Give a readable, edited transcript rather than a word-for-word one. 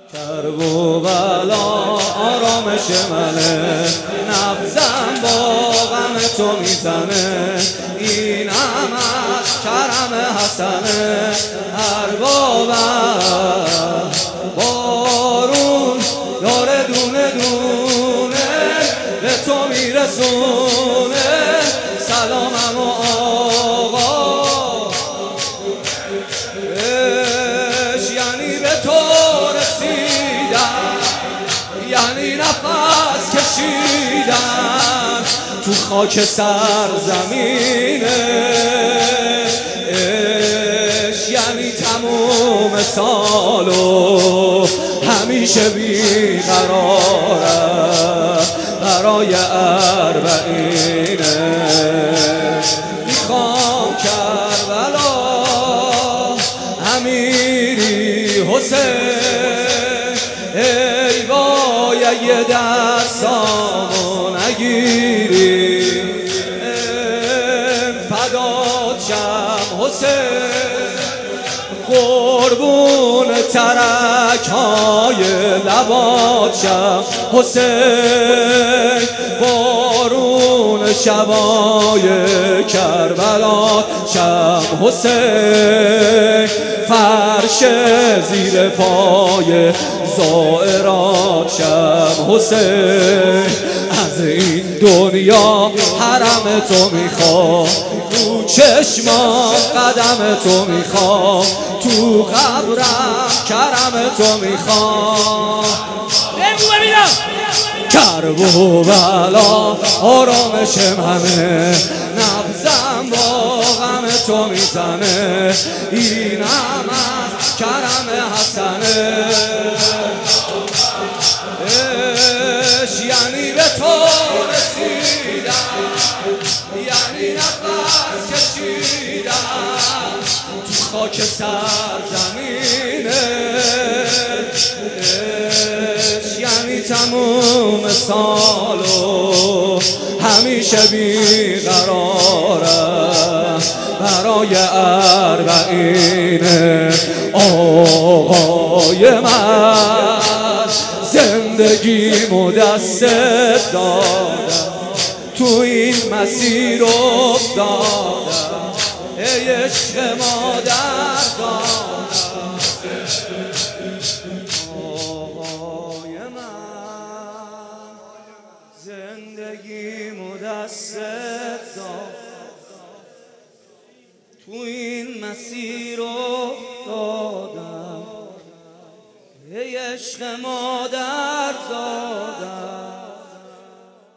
کرب و بلا آرامش منه، نبضم با غم تو میزنه، اینم از کرم حسنه. اربابم بارون داره دونه دونه به تو میرسونه، سلامم و آقا یعنی به تو رسیدن، یعنی نفس کشیدن تو خاک سرزمینه، یعنی تموم سالو همیشه بیقراره برای اربعینه. میخوام کربلا امیری حسین، ای باید یه دستامو نگیری، فدات شم حسین، قربون ترک‌های لبات شم حسین، بارون شبای کربلات شم حسین، فرش زیر پای زائرات شم حسین. از این دنیا حرم تو میخوام، تو چشمام قدم تو میخوام، تو قبرم کرم تو میخوام. بگو ببینم. کرب و بلا آرامش منه، نبضم با غم تو میزنه، اینم از کرم حسنه. یعنی به تو رسیدن، یعنی نفس کشیدن تو خاک سرزمینه، یعنی تموم سالو همیشه بیقراره برای اربعینه. آقای من زندگیمو دستت دادم، تو این مسیر افتادم، ای عشق مادر دادم. آقای من زندگیمو دستت دادم، تو این مسیر افتادم، ای عشق مادر زادم.